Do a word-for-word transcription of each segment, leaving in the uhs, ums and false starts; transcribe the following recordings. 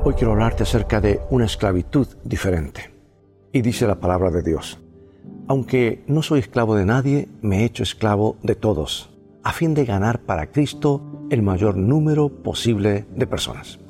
Hoy quiero hablarte acerca de una esclavitud diferente. Y dice la palabra de Dios: aunque no soy esclavo de nadie, me he hecho esclavo de todos, a fin de ganar para Cristo el mayor número posible de personas.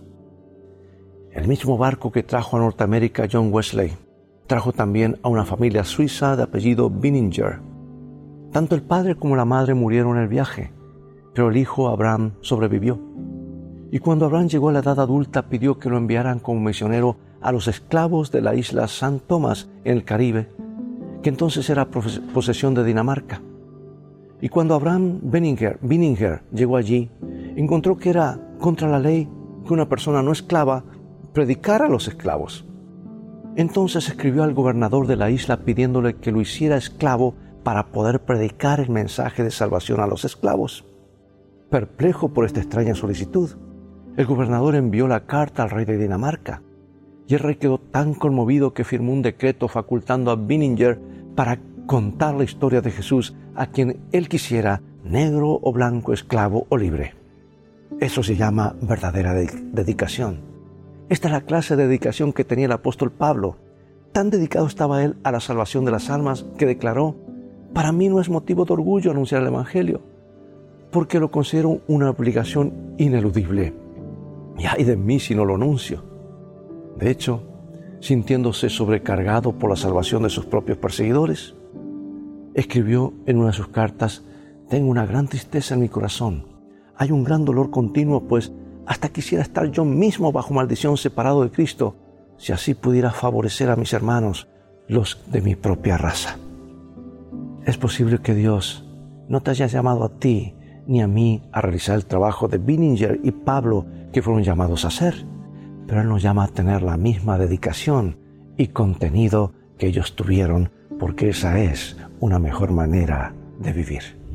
El mismo barco que trajo a Norteamérica John Wesley, trajo también a una familia suiza de apellido Bininger. Tanto el padre como la madre murieron en el viaje, pero el hijo Abraham sobrevivió. Y cuando Abraham llegó a la edad adulta, pidió que lo enviaran como misionero a los esclavos de la isla San Tomás en el Caribe, que entonces era posesión de Dinamarca. Y cuando Abraham Bininger, Bininger llegó allí, encontró que era contra la ley que una persona no esclava predicara a los esclavos. Entonces escribió al gobernador de la isla pidiéndole que lo hiciera esclavo para poder predicar el mensaje de salvación a los esclavos. Perplejo por esta extraña solicitud, el gobernador envió la carta al rey de Dinamarca, y el rey quedó tan conmovido que firmó un decreto facultando a Bininger para contar la historia de Jesús a quien él quisiera, negro o blanco, esclavo o libre. Eso se llama verdadera dedicación. Esta es la clase de dedicación que tenía el apóstol Pablo. Tan dedicado estaba él a la salvación de las almas que declaró: para mí no es motivo de orgullo anunciar el Evangelio, porque lo considero una obligación ineludible. Y ay de mí si no lo anuncio. De hecho, sintiéndose sobrecargado por la salvación de sus propios perseguidores, escribió en una de sus cartas: tengo una gran tristeza en mi corazón. Hay un gran dolor continuo, pues hasta quisiera estar yo mismo bajo maldición, separado de Cristo, si así pudiera favorecer a mis hermanos, los de mi propia raza. Es posible que Dios no te haya llamado a ti ni a mí a realizar el trabajo de Bininger y Pablo que fueron llamados a hacer, pero Él nos llama a tener la misma dedicación y contenido que ellos tuvieron, porque esa es una mejor manera de vivir.